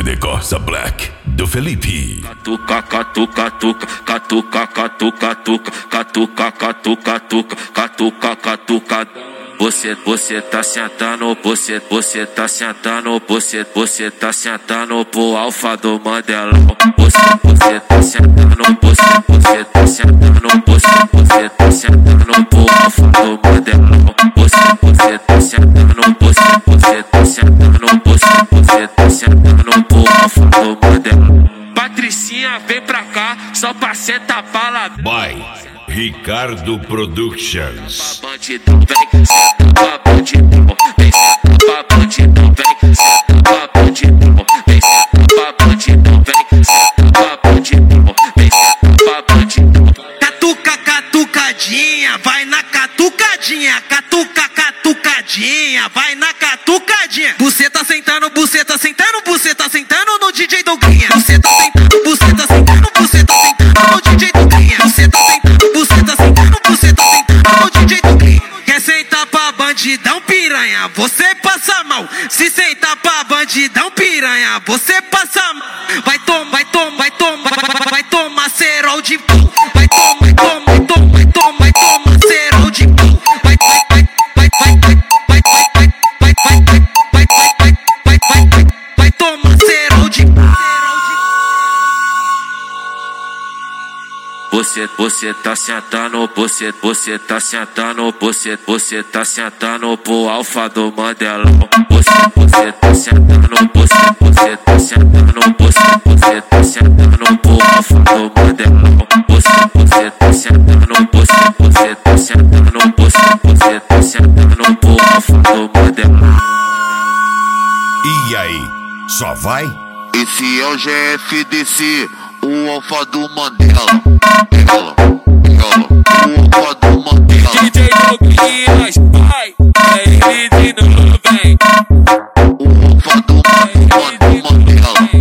CD Corsa Black do Felipe. Catuca, catuca, catuca, catuca, catuca, catuca, catuca, catuca, catuca, catuca. Você tá sentando, você tá sentando, você tá sentando pro alfa do Mandelão. Você tá sentando, você tá sentando, você tá sentando pro alfa do Mandelão. Você tá sentando, você tá sentando, você tá sentando pro alfa do Mandelão. Patricinha, vem pra cá, só pra sentar bala. By Ricardo Productions. Bandidão, vem, senta pra bandidão, vem, senta pra bandidão, vem, senta pra bandidão, vem, senta pra bandidão, vem, senta pra bandidão, vem, senta pra bandidão. Catuca, catucadinha, vai na catucadinha, catuca, catucadinha, vai na catucadinha. Você tá sentando, você tá sentando, você tá sentando no DJ Douglinha. Você tá sentando, você tá sentando, você tá sentando no DJ Douglinha. Você tá sentando, você tá sentando, você tá sentando no DJ Douglinha. Quer sentar pra bandidão piranha, você passa mal. Se sentar pra bandidão piranha, você passa mal. Vai tomar, vai tomar, vai tomar, vai tomar cerol de pau. Vai tomar, vai tomar, vai tomar, vai tomar, vai tomar cerol de pau. Vai, vai, vai, vai, vai, vai, vai, vai, vai, vai, vai, vai, vai, vai, vai, vai, vai tomar cerol de pau. Você tá sentando, você tá sentando, você tá sentando pro alfa do Mandelão. Você tá sentando, você tá sentando, você tá sentando pro alfa do Mandelão. Você tá sentando, você tá sentando, você tá sentando pro alfa do Mandelão. E aí, só vai? Esse é o GFDC, o alfa do Mandela. Ela, o alfa do Mandela. DJ Douglinhas, vai, ele de novo, vem. O alfa do Mandela.